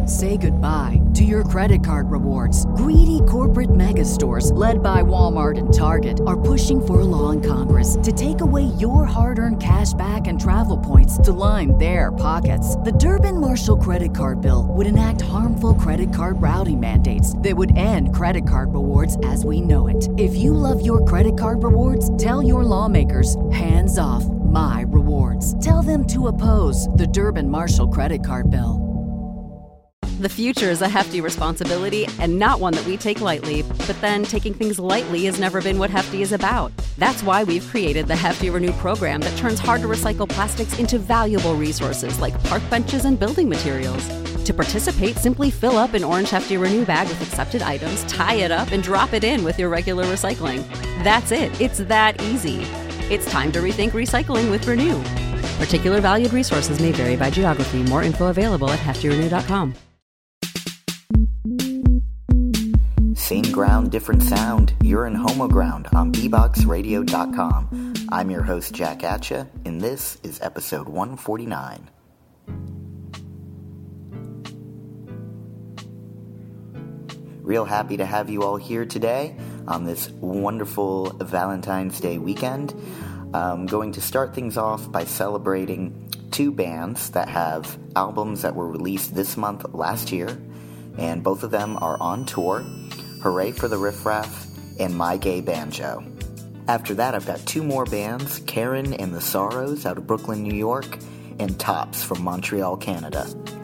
Say goodbye to your credit card rewards. Greedy corporate mega stores, led by Walmart and Target, are pushing for a law in Congress to take away your hard-earned cash back and travel points to line their pockets. The Durbin-Marshall credit card bill would enact harmful credit card routing mandates that would end credit card rewards as we know it. If you love your credit card rewards, tell your lawmakers, hands off my rewards. Tell them to oppose the Durbin-Marshall credit card bill. The future is a hefty responsibility and not one that we take lightly, but then taking things lightly has never been what Hefty is about. That's why we've created the Hefty Renew program that turns hard-to-recycle plastics into valuable resources like park benches and building materials. To participate, simply fill up an orange Hefty Renew bag with accepted items, tie it up, and drop it in with your regular recycling. That's it. It's that easy. It's time to rethink recycling with Renew. Particular valued resources may vary by geography. More info available at heftyrenew.com. Same ground, different sound. You're in Homo Ground on bboxradio.com. I'm your host, Jack Atcha, and this is episode 149. Real happy to have you all here today on this wonderful Valentine's Day weekend. I'm going to start things off by celebrating two bands that have albums that were released this month last year, and both of them are on tour. Hooray for the Riff Raff and My Gay Banjo. After that, I've got two more bands, Karen and the Sorrows out of Brooklyn, New York, and Tops from Montreal, Canada.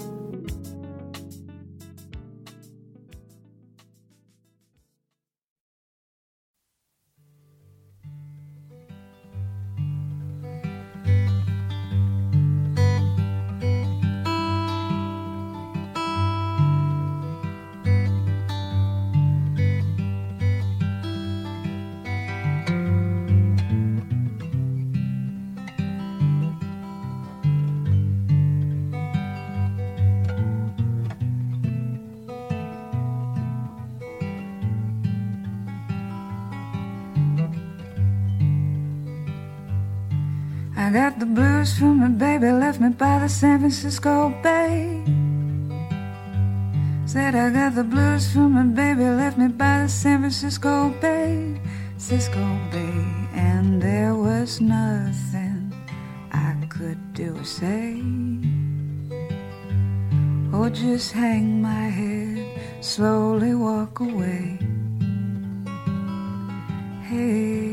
I got the blues from my baby, left me by the San Francisco Bay. Said I got the blues from my baby, left me by the San Francisco Bay, Cisco Bay, and there was nothing I could do or say, or just hang my head, slowly walk away. Hey.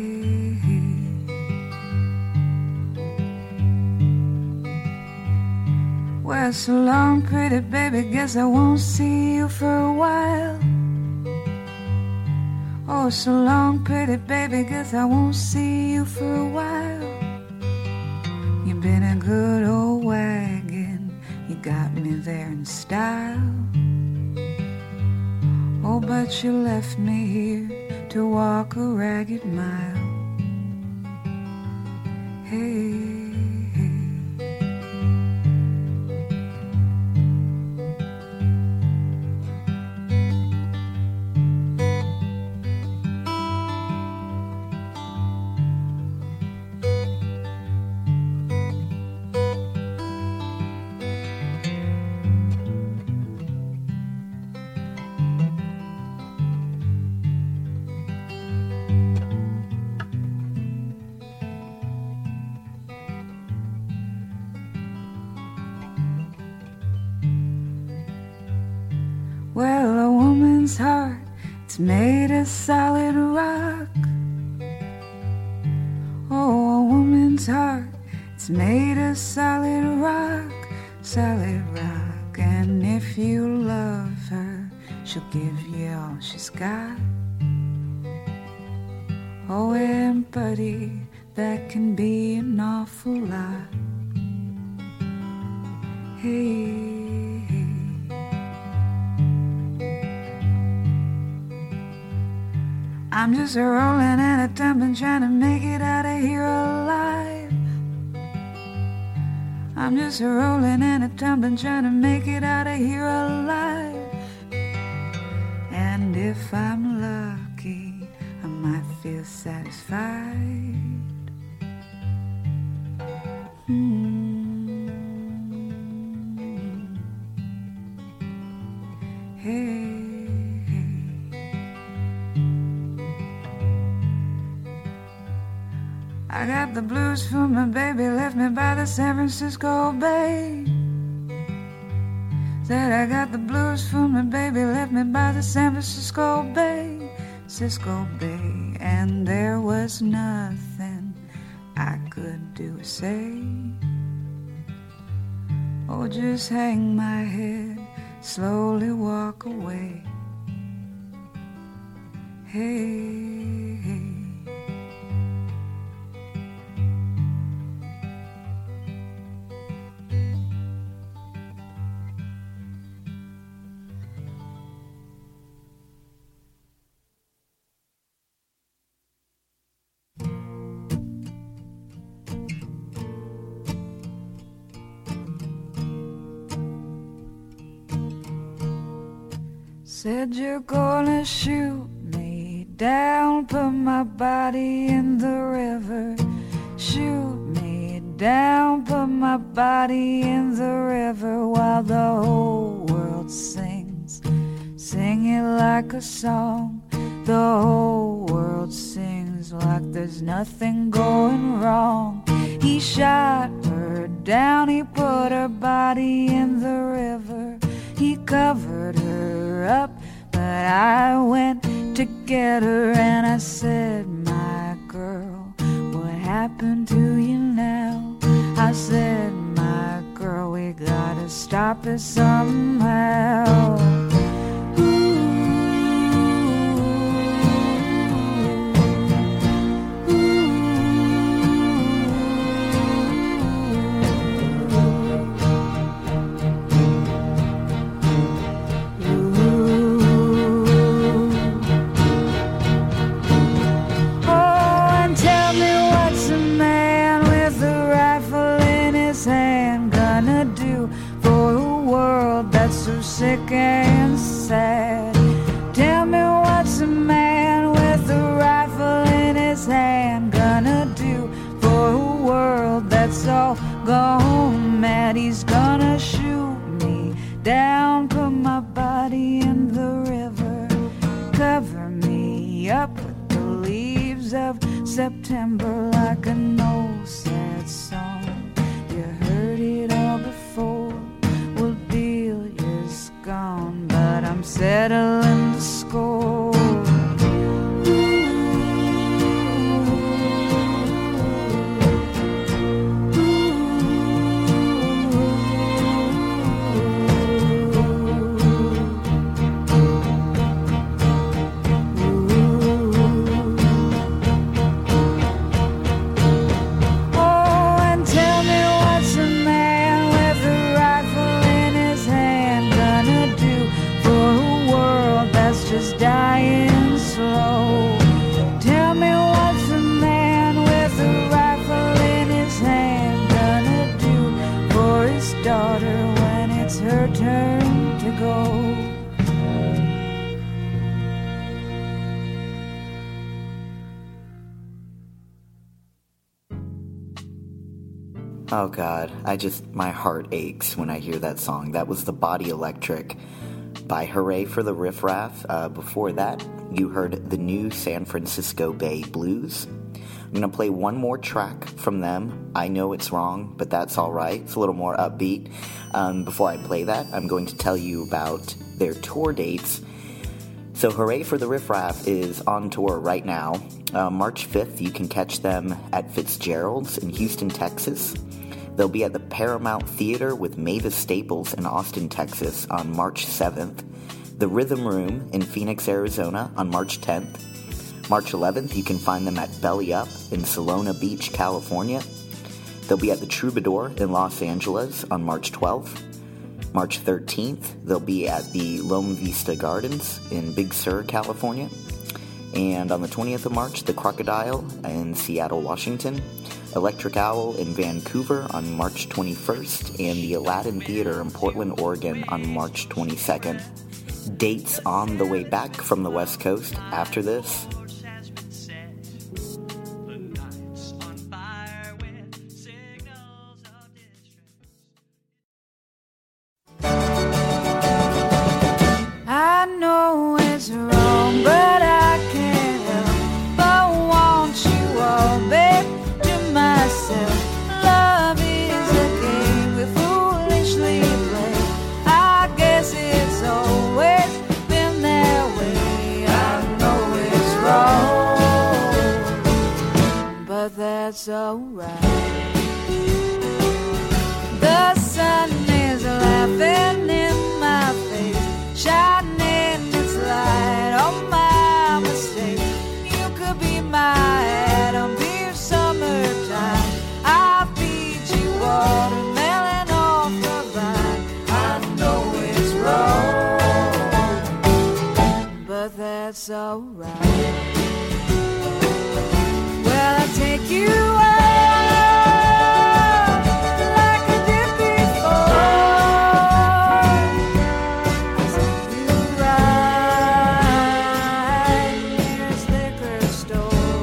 Well, so long, pretty baby, guess I won't see you for a while. Oh, so long, pretty baby, guess I won't see you for a while. You've been a good old wagon, you got me there in style. Oh, but you left me here to walk a ragged mile. Hey. Well, a woman's heart, it's made of solid rock. Oh, a woman's heart, it's made of solid rock, solid rock. And if you love her, she'll give you all she's got. Oh, and buddy, that can be an awful lot. Hey. I'm just a rolling and a tumbling, trying to make it out of here alive. I'm just a rolling and a tumbling, trying to make it out of here alive. And if I'm lucky, I might feel satisfied. Hey, I got the blues for my baby, left me by the San Francisco Bay. Said I got the blues for my baby, left me by the San Francisco Bay, Cisco Bay, and there was nothing I could do or say. Oh, just hang my head, slowly walk away. Hey, hey. Said you're gonna shoot me down, put my body in the river. Shoot me down, put my body in the river, while the whole world sings. Sing it like a song. The whole world sings like there's nothing going wrong. He shot her down, he put her body in the river. He covered her up, but I went to get her, and I said, my girl, what happened to you now? I said, my girl, we gotta stop it somehow. So sick and sad. Tell me, what's a man with a rifle in his hand gonna do for a world that's all gone mad? He's gonna shoot me down, put my body in the river, cover me up with the leaves of September like an old sad song. You heard it all before. Well, deal gone, but I'm settling the score. Just dying slow. Tell me, what's a man with a rifle in his hand gonna do for his daughter when it's her turn to go? Oh God, my heart aches when I hear that song. That was The Body Electric by Hooray for the Riff Raff. Before that, you heard the new San Francisco Bay Blues. I'm going to play one more track from them. I know it's wrong, but that's alright. It's a little more upbeat. Before I play that, I'm going to tell you about their tour dates. So Hooray for the Riff Raff is on tour right now. March 5th, you can catch them at Fitzgerald's in Houston, Texas. They'll be at the Paramount Theater with Mavis Staples in Austin, Texas on March 7th. The Rhythm Room in Phoenix, Arizona on March 10th. March 11th, you can find them at Belly Up in Solana Beach, California. They'll be at the Troubadour in Los Angeles on March 12th. March 13th, they'll be at the Loma Vista Gardens in Big Sur, California. And on the 20th of March, the Crocodile in Seattle, Washington. Electric Owl in Vancouver on March 21st, and the Aladdin Theater in Portland, Oregon on March 22nd. Dates on the way back from the West Coast after this. that's alright. The sun is laughing in my face, shining its light on my mistake. You could be my Adam, be summertime. I'll feed you watermelon off the vine. I know it's wrong, but that's alright. Well, I'll take you out like I did before. I'll take you right nearest liquor store.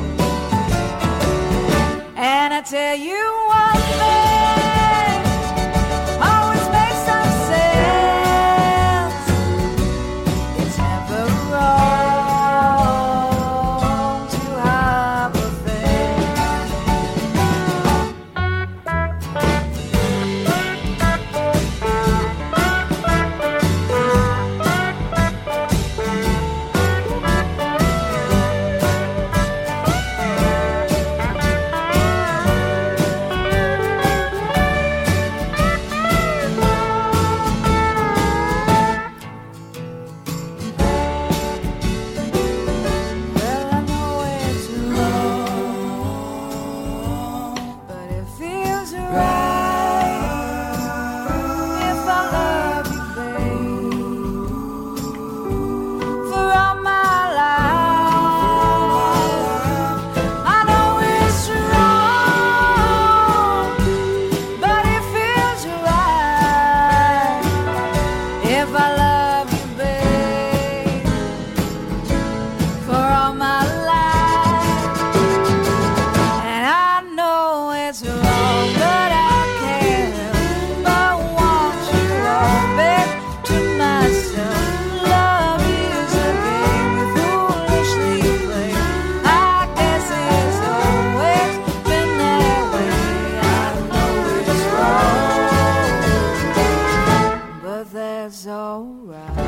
And I tell you one thing always makes some sense. It's never wrong to have a Well, I know it's wrong, but it feels right if I love you, babe, for all my life. I know it's wrong, but it feels right if I love you, babe, for all my life. And I know it's wrong, but I can't help but want you all, babe, to myself. Love is a game we foolishly play. I guess it's always been that way. I know it's wrong, but that's alright.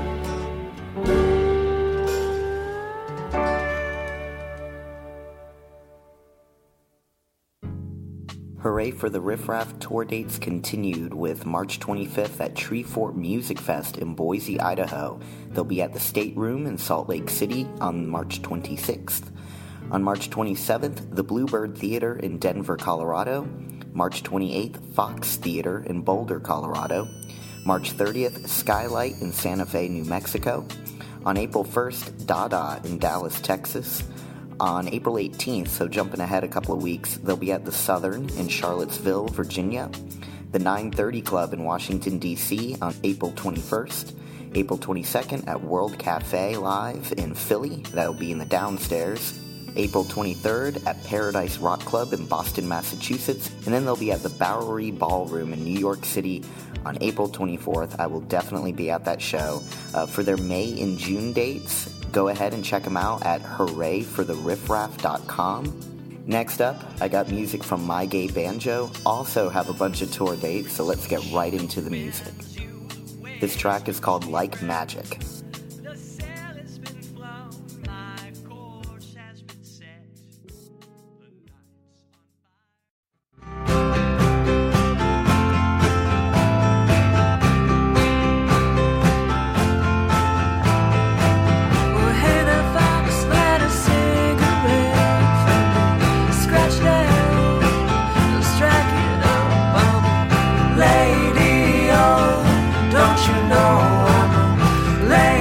Hooray for the Riff Raff tour dates continued with March 25th at Treefort Music Fest in Boise, Idaho. They'll be at the State Room in Salt Lake City on March 26th. On March 27th, the Bluebird Theater in Denver, Colorado. March 28th, Fox Theater in Boulder, Colorado. March 30th, Skylight in Santa Fe, New Mexico. On April 1st, Dada in Dallas, Texas. On April 18th, so jumping ahead a couple of weeks, they'll be at the Southern in Charlottesville, Virginia. The 930 Club in Washington, D.C. on April 21st. April 22nd at World Cafe Live in Philly. That'll be in the downstairs. April 23rd at Paradise Rock Club in Boston, Massachusetts. And then they'll be at the Bowery Ballroom in New York City on April 24th. I will definitely be at that show. For their May and June dates, go ahead and check them out at hoorayfortheriffraff.com. Next up, I got music from My Gay Banjo. Also have a bunch of tour dates, so let's get right into the music. This track is called Like Magic. Lady, oh, don't you know I'm a lady?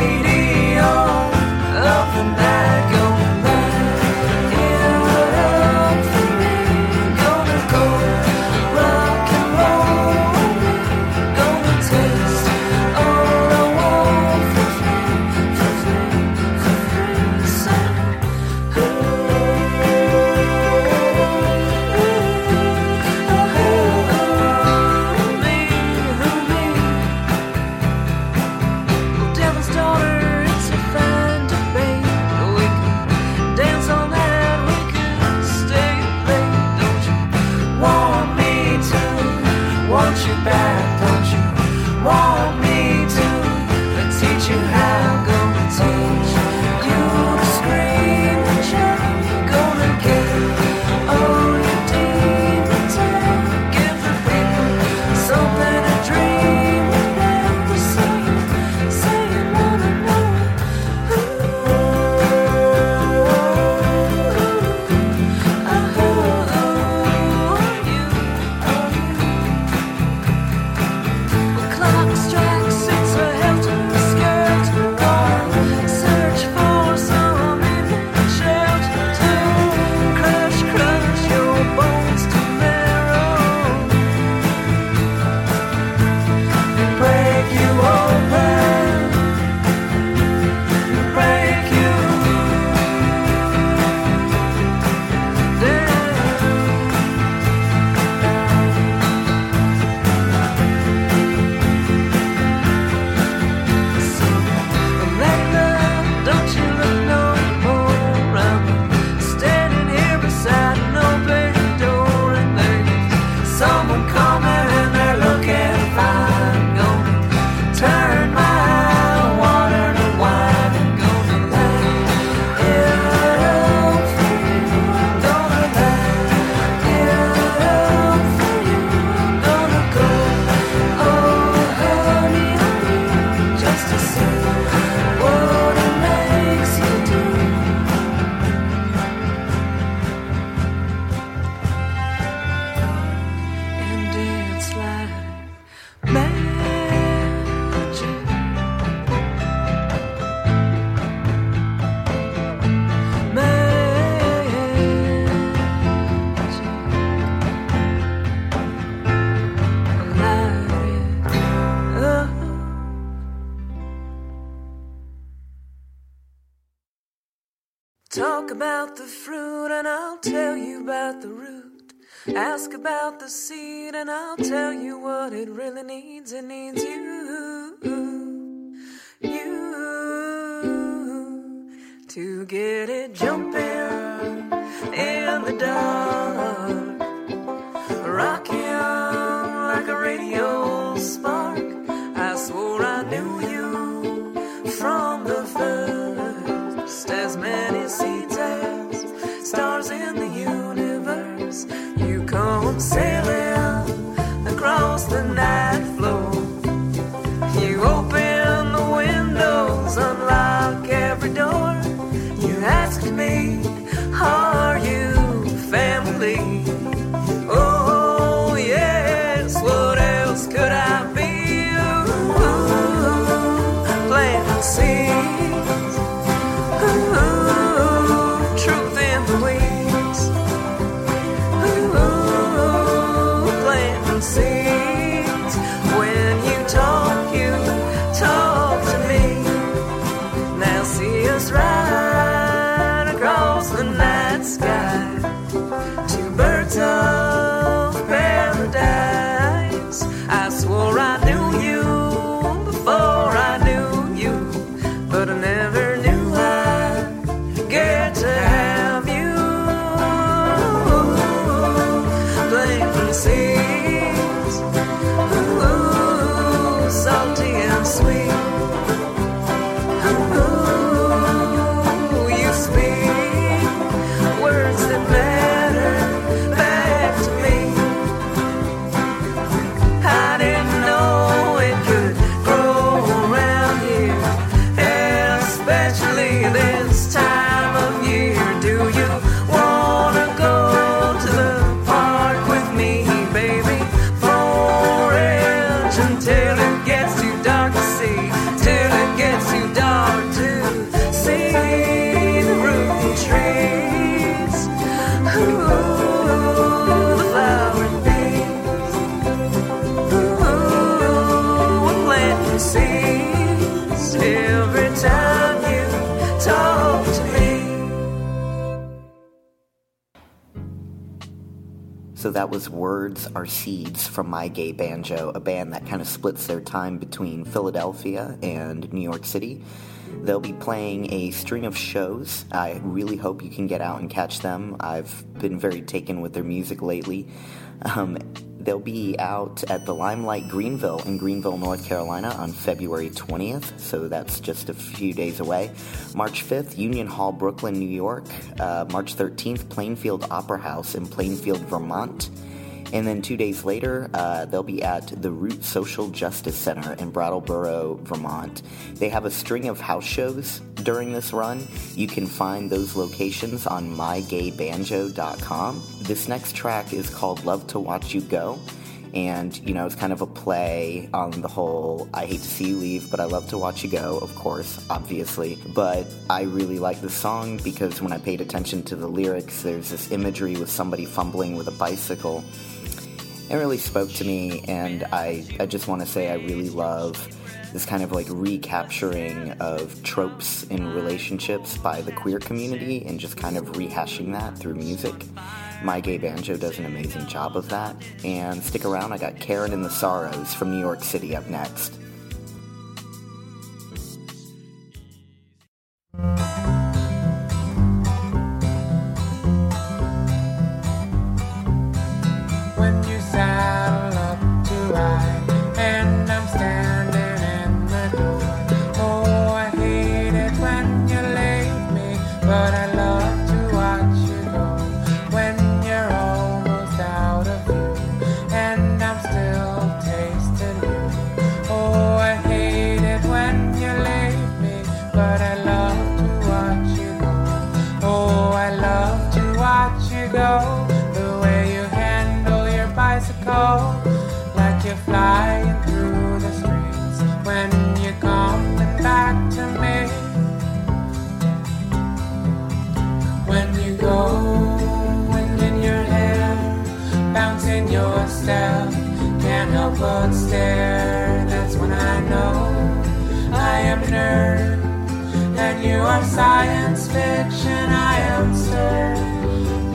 Talk about the fruit and I'll tell you about the root. Ask about the seed and I'll tell you what it really needs. It needs you to get it jumping in the dark, rocking like a radio spark. I swore I knew you from the first, as many seeds as stars in the universe. You come sailing across the night floor. You open the windows, unlock every door. You asked me, are you family? Oh yes, what else could I be? Planting seeds, truth in the weeds. Planting seeds. When you talk to me. Now see us right across the night sky. Two birds of paradise. I swore I knew you before I knew you, but I never knew I'd get to have you. Planting seeds, salty and sweet. You speak words that matter back to me. I didn't know it could grow around here, especially this time of year. Do you wanna go to the park with me, baby? Forage until it gets too dark to see, till it gets too dark to see the rooty trees, the flowering bees. We're planting seeds every time you talk to me. So that was Words Are Seeds from My Gay Banjo, a band that kind of splits their time between Philadelphia and New York City. They'll be playing a string of shows. I really hope you can get out and catch them. I've been very taken with their music lately. They'll be out at the Limelight Greenville in Greenville, North Carolina on February 20th, so that's just a few days away. March 5th, Union Hall, Brooklyn, New York. March 13th, Plainfield Opera House in Plainfield, Vermont. And then 2 days later, they'll be at the Root Social Justice Center in Brattleboro, Vermont. They have a string of house shows during this run. You can find those locations on mygaybanjo.com. This next track is called Love to Watch You Go. And, you know, it's kind of a play on the whole, I hate to see you leave, but I love to watch you go, of course, obviously. But I really like this song because when I paid attention to the lyrics, there's this imagery with somebody fumbling with a bicycle. It really spoke to me, and I just want to say I really love this kind of like recapturing of tropes in relationships by the queer community and just kind of rehashing that through music. My Gay Banjo does an amazing job of that. And stick around, I got Karen and the Sorrows from New York City up next. When you saddle up to ride and I'm standing in the door. Oh, I hate it when you leave me, but I love to watch you go. When you're almost out of view and I'm still tasting you. Oh, I hate it when you leave me, but I love to watch you go. Oh, I love to watch you go. The way you handle your bicycle, like you're flying through the streets. When you're coming back to me, when you go, wind in your hair, bouncing your step, can't help but stare. That's when I know I am nerd, and you are science fiction.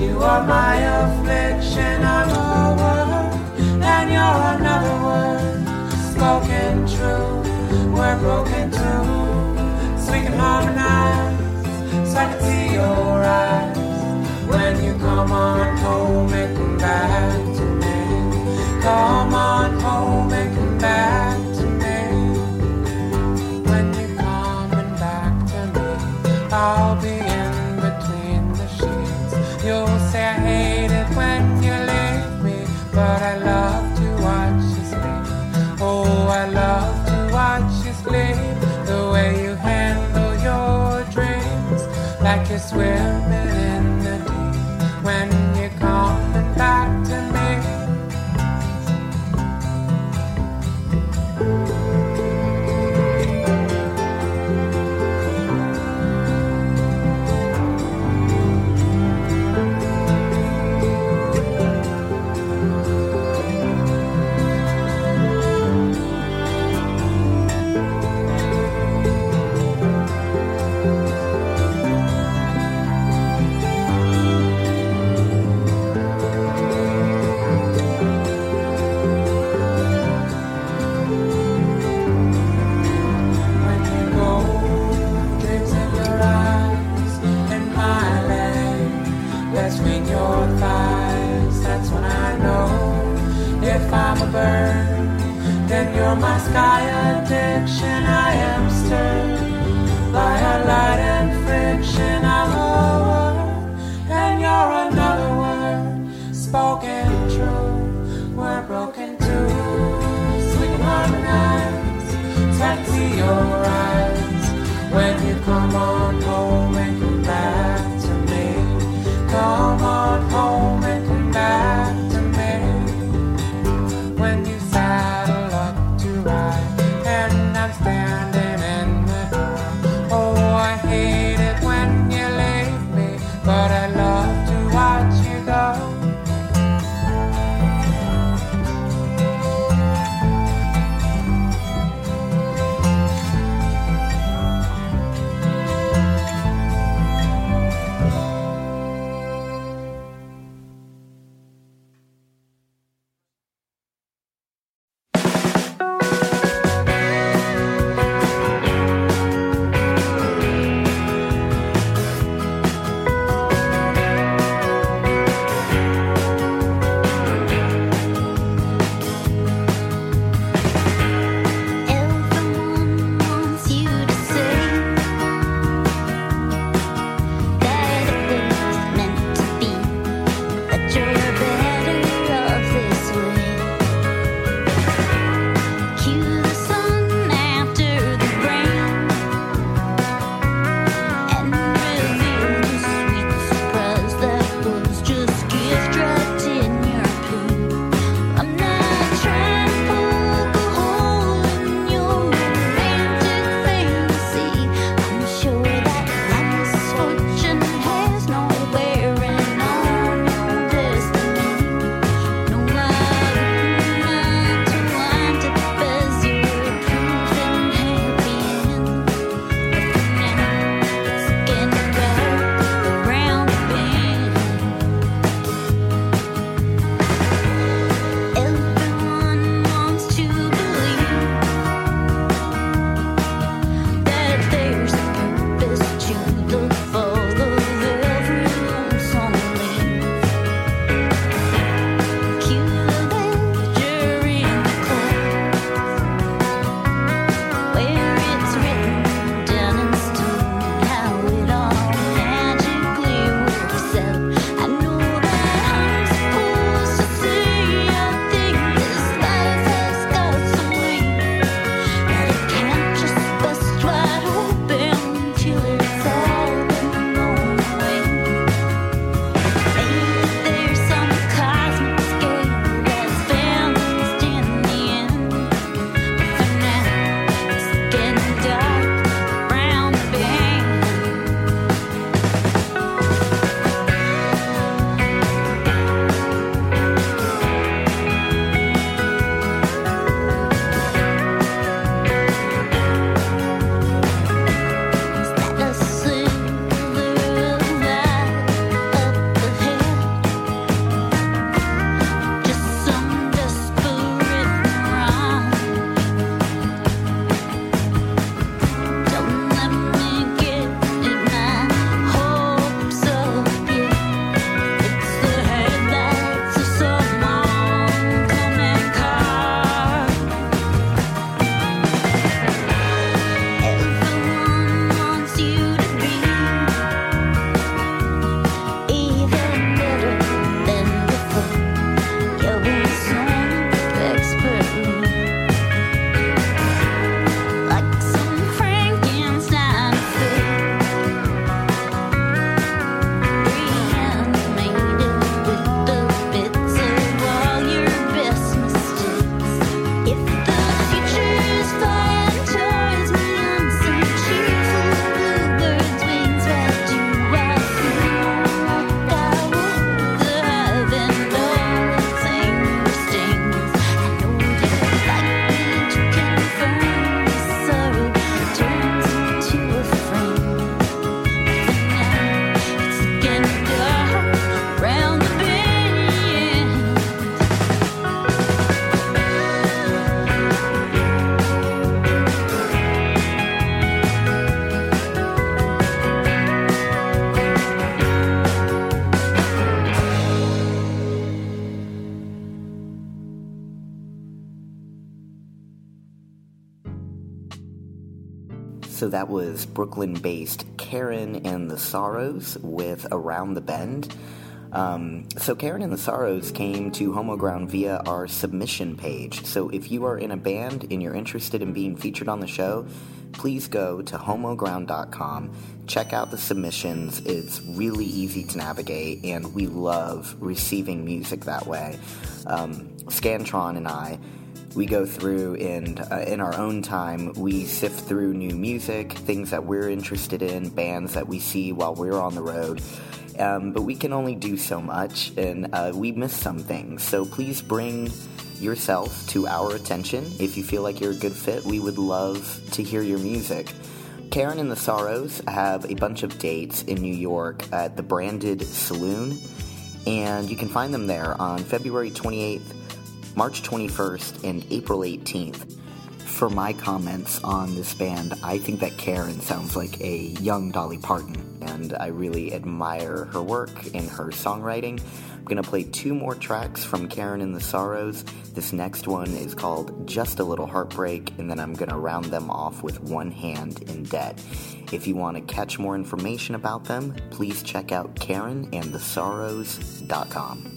You are my affliction, I'm a word, and you're another word. Spoken true, we're broken too. So we can harmonize, so I can see your eyes. When you come on home and come back to me. Come on home and come back to me. When you're coming back to me, I'll be in between the sheets. You'll say I hate it when you leave me, but I love to watch you sleep. Oh, I love to watch you sleep. The way you handle your dreams, like you're swimming in the deep. When you're coming back to me. Then you're my sky addiction. I am stirred by a light and friction. I'm a word, and you're another word. Spoken true, we're broken too. So we can harmonize, so I can see your eyes. When you come on home and come back to me. Come on home and come back to me. When you saddle up to ride, and I'm standing in the door. Oh, I hate it when you leave me, but I love to watch you go. So that was Brooklyn-based Karen and the Sorrows with Around the Bend. So Karen and the Sorrows came to Homo Ground via our submission page. So if you are in a band and you're interested in being featured on the show, please go to homoground.com, check out the submissions. It's really easy to navigate, and we love receiving music that way. Scantron and I, we go through and in our own time, we sift through new music, things that we're interested in, bands that we see while we're on the road. But we can only do so much, and we miss some things. So please bring yourself to our attention. If you feel like you're a good fit, we would love to hear your music. Karen and the Sorrows have a bunch of dates in New York at the Branded Saloon, and you can find them there on February 28th, March 21st, and April 18th. For my comments on this band, I think that Karen sounds like a young Dolly Parton, and I really admire her work and her songwriting. I'm going to play 2 more tracks from Karen and the Sorrows. This next one is called Just a Little Heartbreak, and then I'm going to round them off with One Hand in Debt. If you want to catch more information about them, please check out KarenandtheSorrows.com.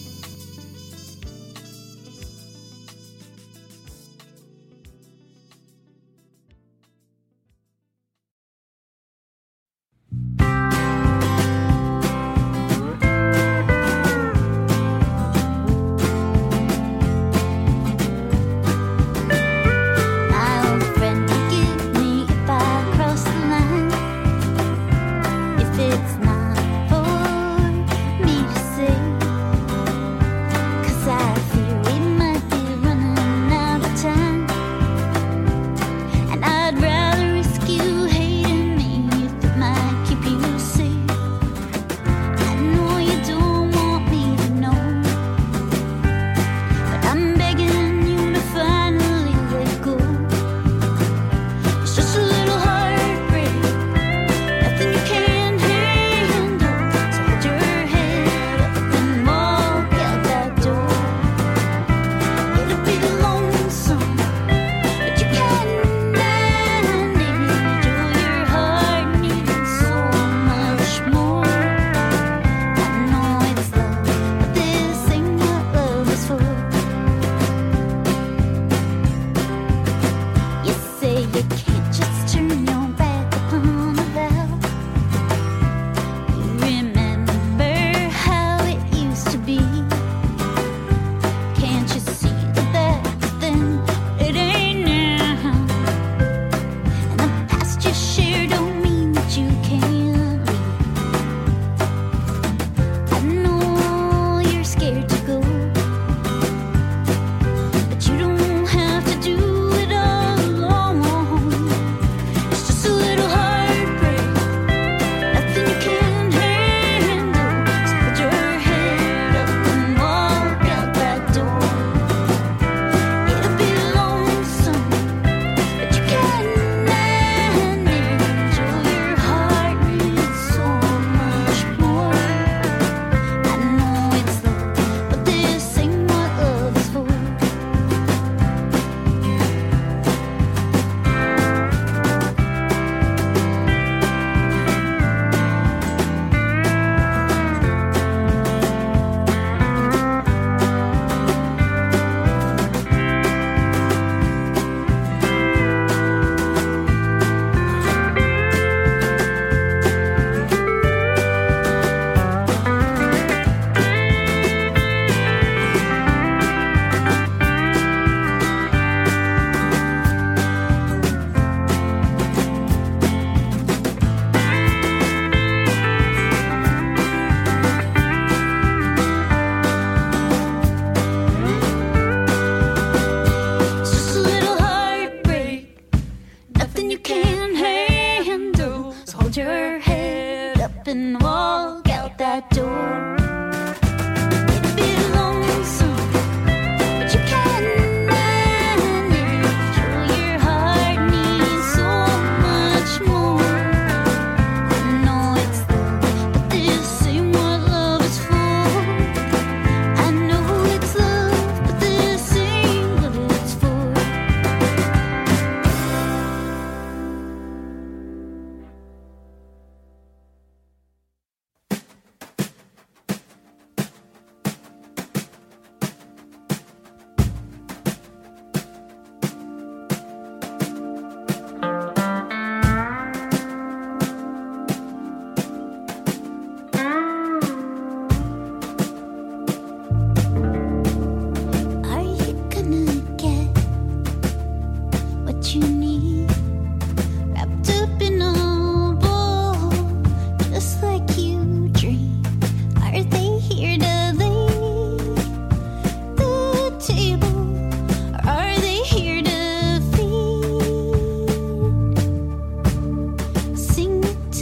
It's not for me to say.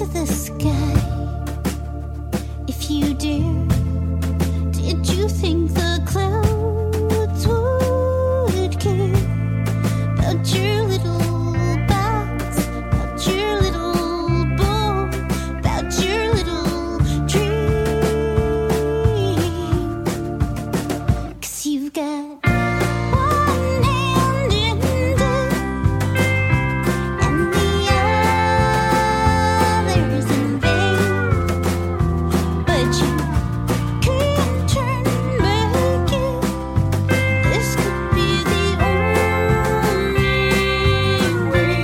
the sky. If you dare, did you think the clouds would care about your little box, about your little bowl, about your little dream? 'Cause you've got one hand in debt and the other's in vain, but you can't turn back yet. This could be the only way,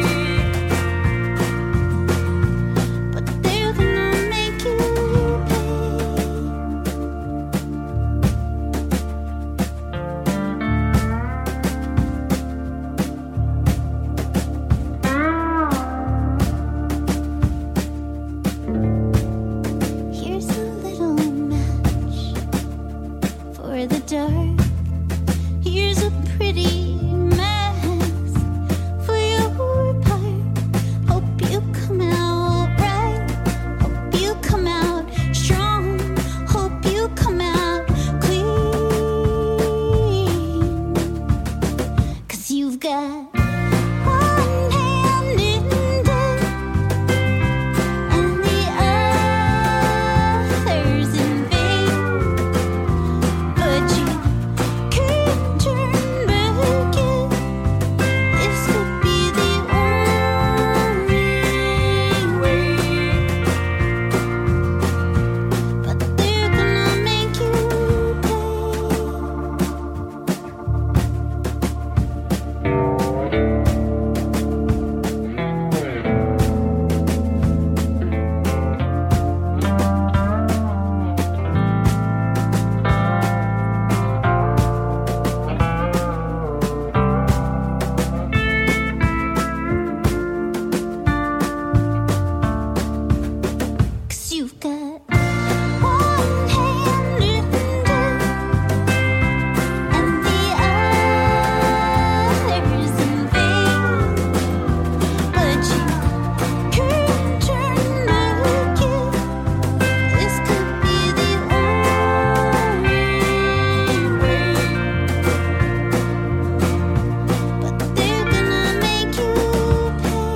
but they're gonna make you pay. Here's a little match for the dark. Here's a pretty mask for your part. Hope you come out right. Hope you come out strong. Hope you come out clean. 'Cause you've got one hand in debt and the other's in vain, but you can't turn back yet. This could be the only way, but they're gonna make you pay. Cause you've got one hand in debt and the other's in vain, but you can't turn back yet. This could be the only way, but they're gonna make you pay.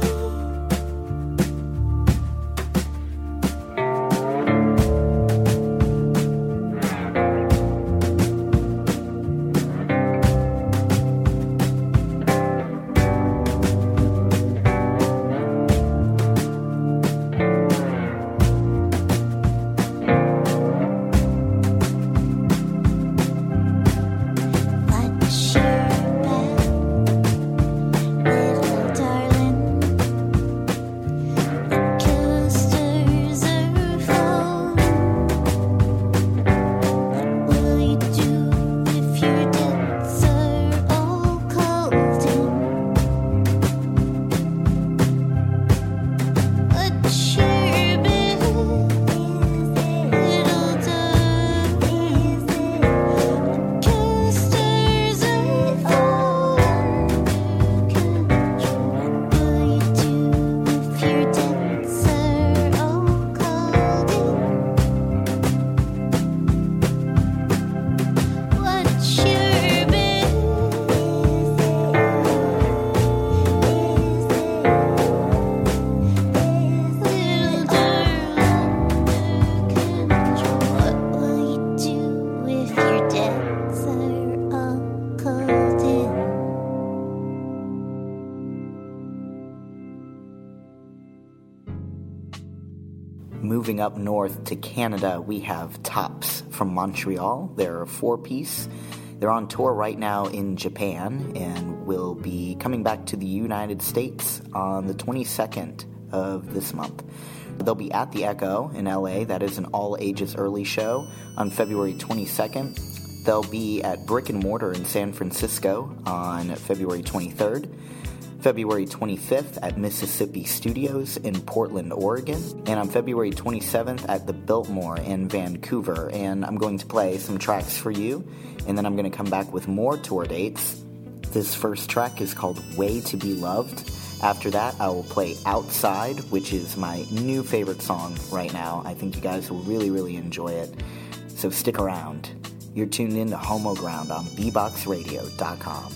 Watch your back, little darling. The coasters are falling. What will you do if your debts are all called in? Watch your back, little darling. The coasters are falling. What will you do if your debts are all called in? Watch your back, little darling. What will you do if your debts are all called in? Moving up north to Canada, we have Tops from Montreal. They're a four-piece. They're on tour right now in Japan and will be coming back to the United States on the 22nd of this month. They'll be at the Echo in LA. That is an all-ages early show on February 22nd. They'll be at Brick and Mortar in San Francisco on February 23rd. February 25th at Mississippi Studios in Portland, Oregon, and on February 27th at the Biltmore in Vancouver. And I'm going to play some tracks for you, and then I'm going to come back with more tour dates. This first track is called Way to Be Loved. After that, I will play Outside, which is my new favorite song right now. I think you guys will really, really enjoy it. So stick around. You're tuned in to Homo Ground on bboxradio.com.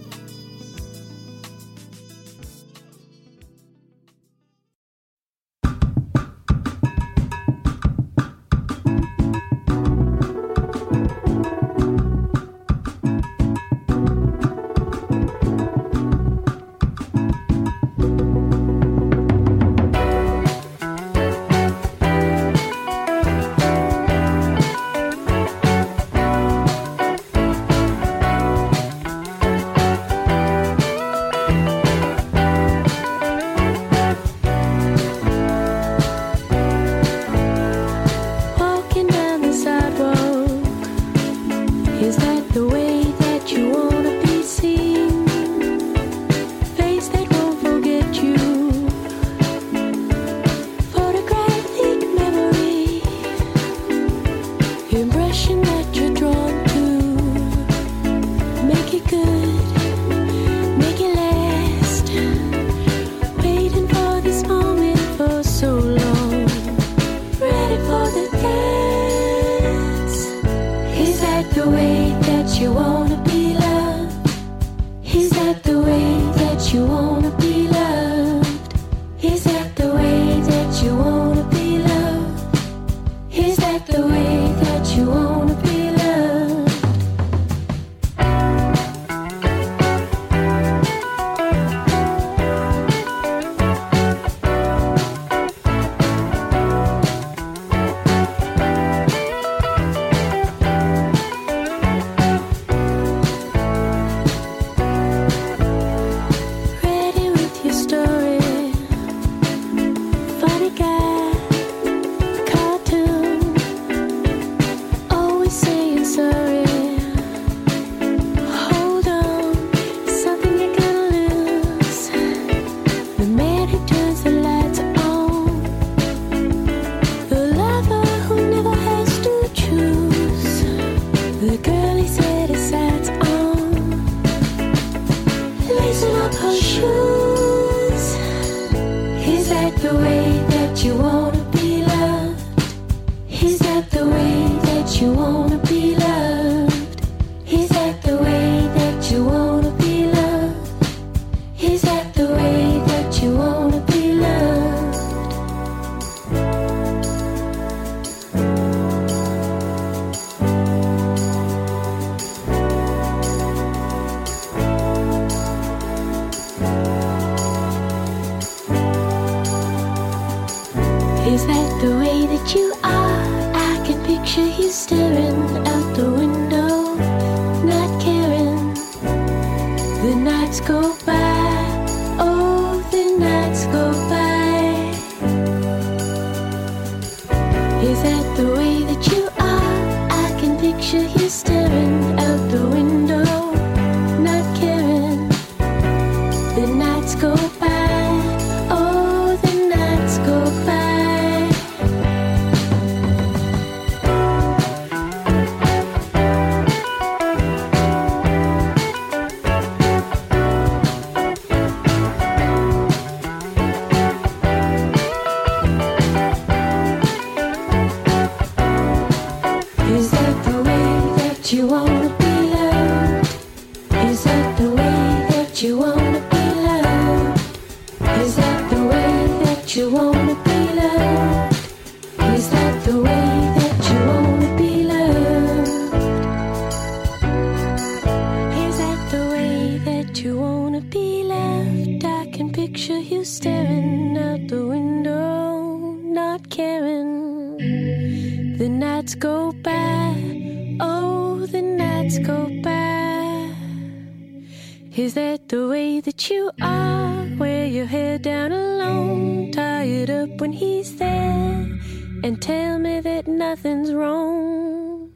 Is that the way that you are? Wear your hair down alone, tie it up when he's there, and tell me that nothing's wrong.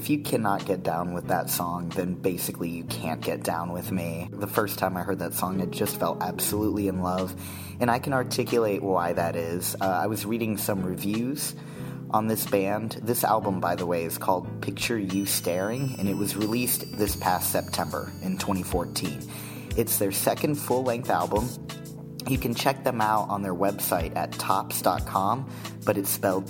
if you cannot get down with that song, then basically you can't get down with me. The first time I heard that song, I just felt absolutely in love, and I can articulate why that is. I was reading some reviews on this band. This album, by the way, is called Picture You Staring, and it was released this past September in 2014. It's their second full-length album. You can check them out on their website at tops.com, but it's spelled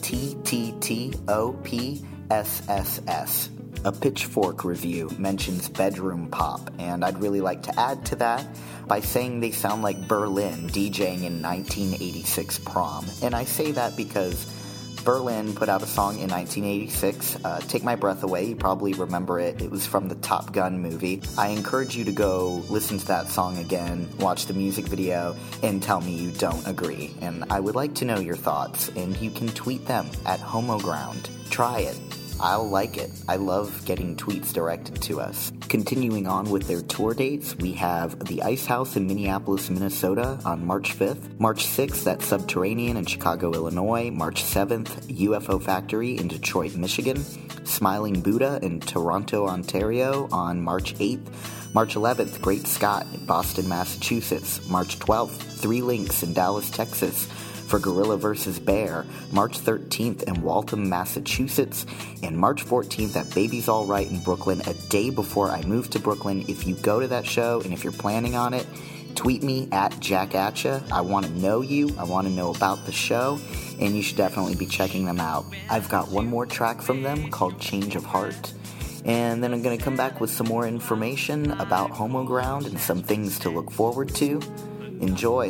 TTTOPSSS. A Pitchfork review mentions bedroom pop, and I'd really like to add to that by saying they sound like Berlin DJing in 1986 prom. And I say that because Berlin put out a song in 1986, Take My Breath Away. You probably remember it. It was from the Top Gun movie. I encourage you to go listen to that song again, watch the music video, and tell me you don't agree. And I would like to know your thoughts, and you can tweet them at Homoground. Try it. I'll like it. I love getting tweets directed to us. Continuing on with their tour dates, we have the Ice House in Minneapolis, Minnesota on March 5th. March 6th at Subterranean in Chicago, Illinois. March 7th, UFO Factory in Detroit, Michigan. Smiling Buddha in Toronto, Ontario on March 8th. March 11th, Great Scott in Boston, Massachusetts. March 12th, Three Links in Dallas, Texas for Gorilla vs. Bear. March 13th in Waltham, Massachusetts, and March 14th at Baby's All Right in Brooklyn, a day before I moved to Brooklyn. If you go to that show, and if you're planning on it, tweet me at JackAtcha. I want to know you, I want to know about the show, and you should definitely be checking them out. I've got one more track from them called Change of Heart, and then I'm going to come back with some more information about Homoground and some things to look forward to. Enjoy.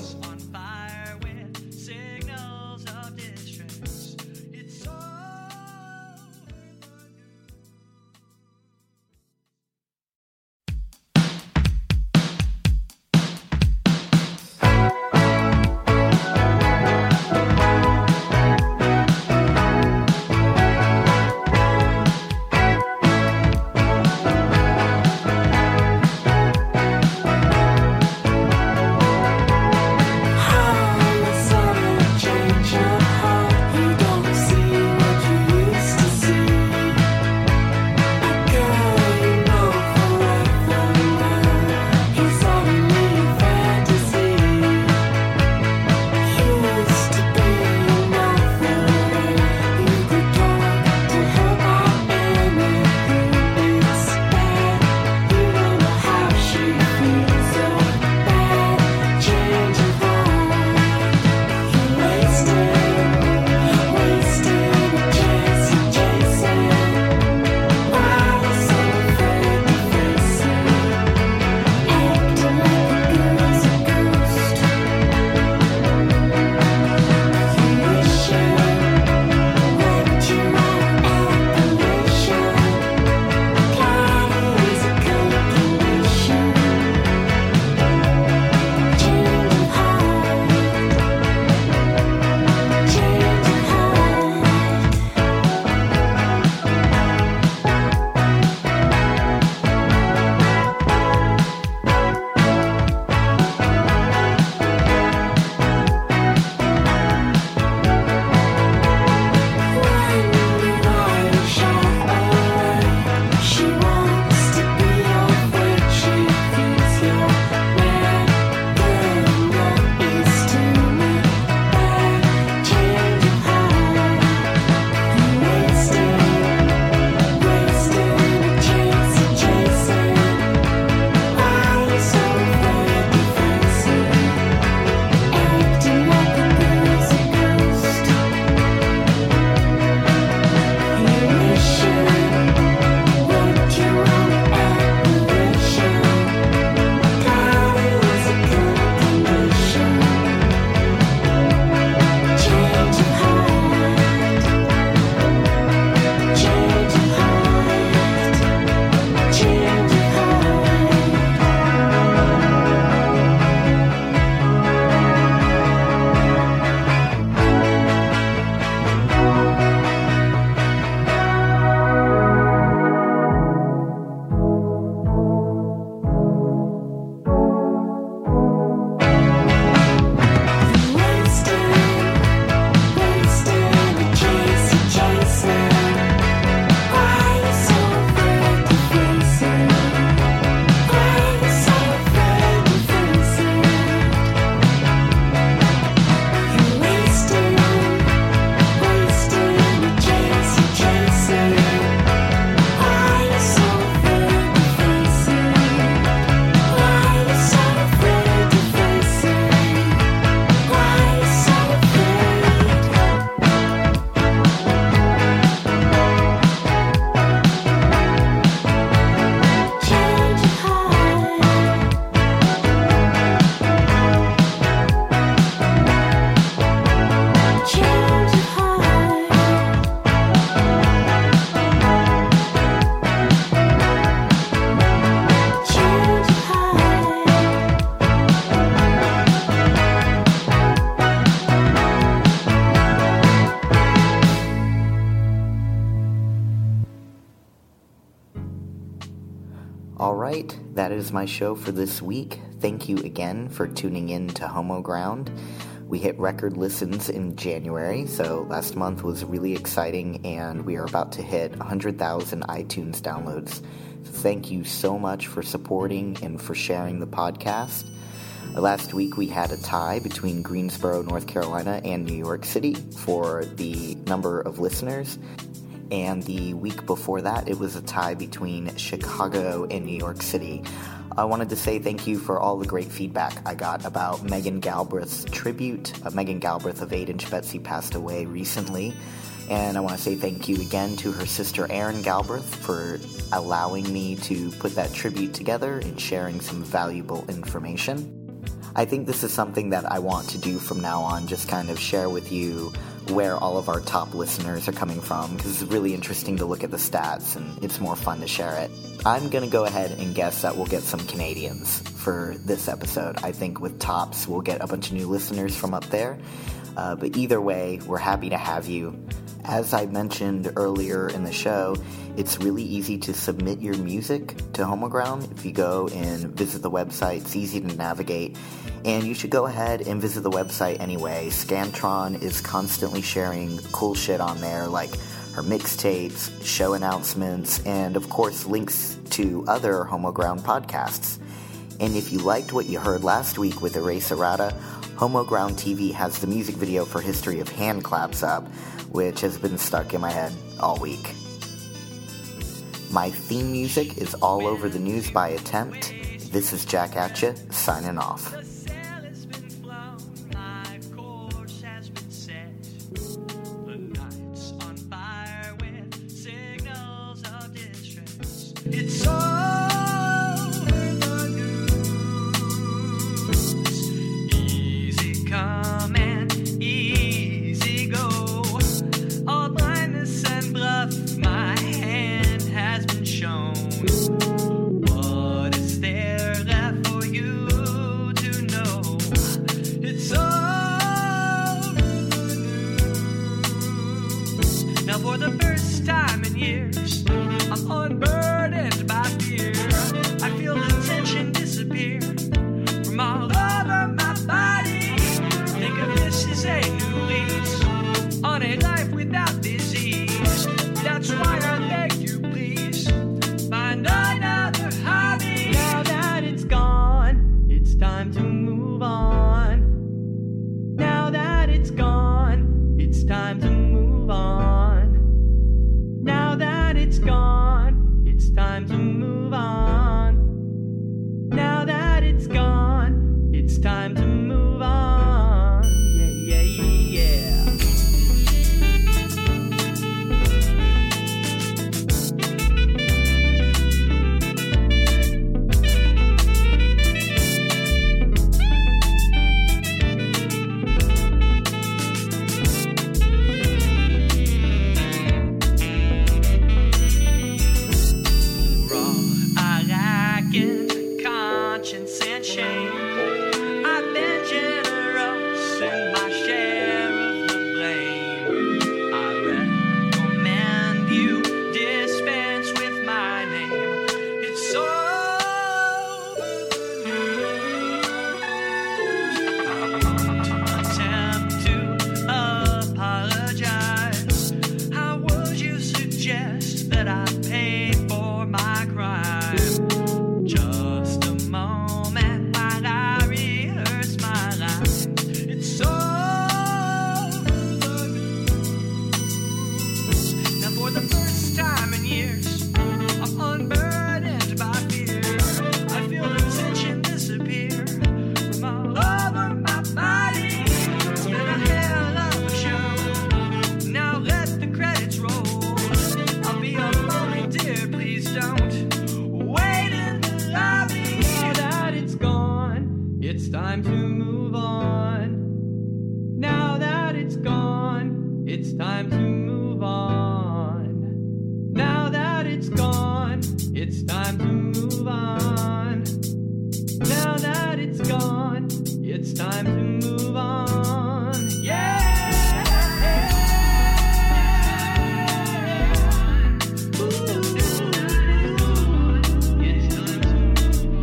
that is my show for this week. Thank you again for tuning in to Homo Ground. We hit record listens in January, so last month was really exciting, and we are about to hit 100,000 iTunes downloads. So thank you so much for supporting and for sharing the podcast. Last week we had a tie between Greensboro, North Carolina, and New York City for the number of listeners. And the week before that, it was a tie between Chicago and New York City. I wanted to say thank you for all the great feedback I got about Megan Galbraith's tribute. Megan Galbraith of 8-Inch Betsy passed away recently, and I want to say thank you again to her sister Erin Galbraith for allowing me to put that tribute together and sharing some valuable information. I think this is something that I want to do from now on, just kind of share with you where all of our top listeners are coming from, because it's really interesting to look at the stats, and it's more fun to share it. I'm going to go ahead and guess that we'll get some Canadians for this episode. I think with Tops, we'll get a bunch of new listeners from up there. But either way, we're happy to have you. As I mentioned earlier in the show, it's really easy to submit your music to Homo Ground. If you go and visit the website, it's easy to navigate. And you should go ahead and visit the website anyway. Scantron is constantly sharing cool shit on there, like her mixtapes, show announcements, and of course links to other Homo Ground podcasts. And if you liked what you heard last week with Erase Errata, Homo Ground TV has the music video for History of Hand Claps up, which has been stuck in my head all week. My theme music is All Over the News by Attempt. This is Jack Atcha, signing off. It's all the news. Easy come and easy go. All blindness and bluff, my hand has been shown. What is there left for you to know? It's all the news. Now for the first time in years, I'm unburdened by fear. I feel the tension disappear from all over my body. Think of this as a new lease on a life without disease. That's why I beg you, please, find another hobby. Now that it's gone, it's time to move on. Now that it's gone, it's time to move on. Now that it's gone, it's time to move on. Now that it's gone, it's time to move on. Yeah, yeah, yeah. Conscience and shame. I've been generous in my share of the blame. I recommend you dispense with my name. It's all attempt to apologize. How would you suggest that I pay for my crime? Just a moment while I rehearse my lines. It's all the news. Now for the first time in years, I'm unburdened by fear. I feel the tension disappear from all over my body. It's been a hell of a show. Now let the credits roll. I'll be a moment, dear, please don't wait in the lobby. Now that it's gone, it's time to move on. Now that it's gone, it's time to move on. Now that it's gone, it's time to move on. Now that it's gone, it's time to move on. Yeah. Ooh. It's time to move on.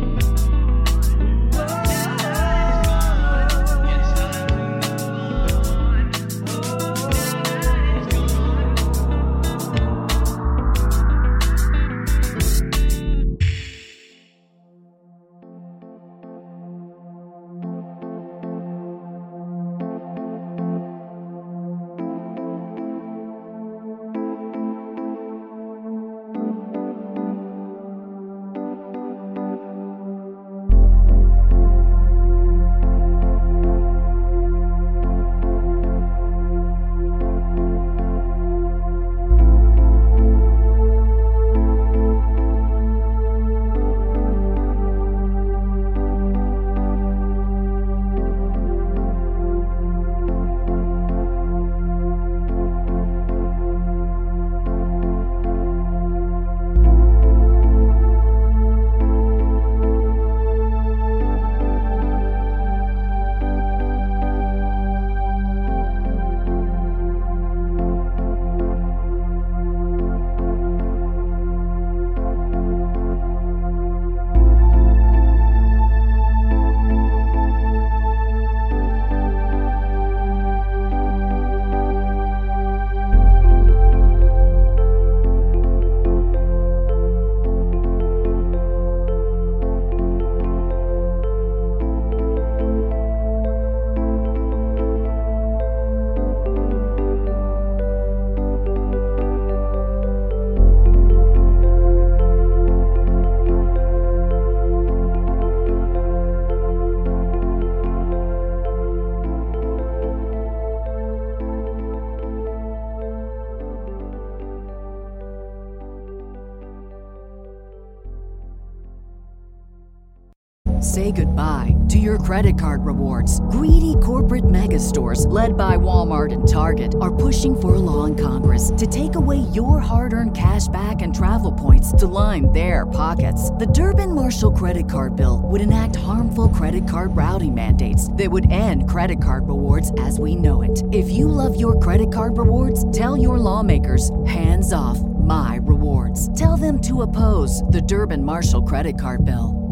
Say goodbye to your credit card rewards. Greedy corporate mega stores, led by Walmart and Target, are pushing for a law in Congress to take away your hard-earned cash back and travel points to line their pockets. The Durbin-Marshall credit card bill would enact harmful credit card routing mandates that would end credit card rewards as we know it. If you love your credit card rewards, tell your lawmakers, hands off my rewards. Tell them to oppose the Durbin-Marshall credit card bill.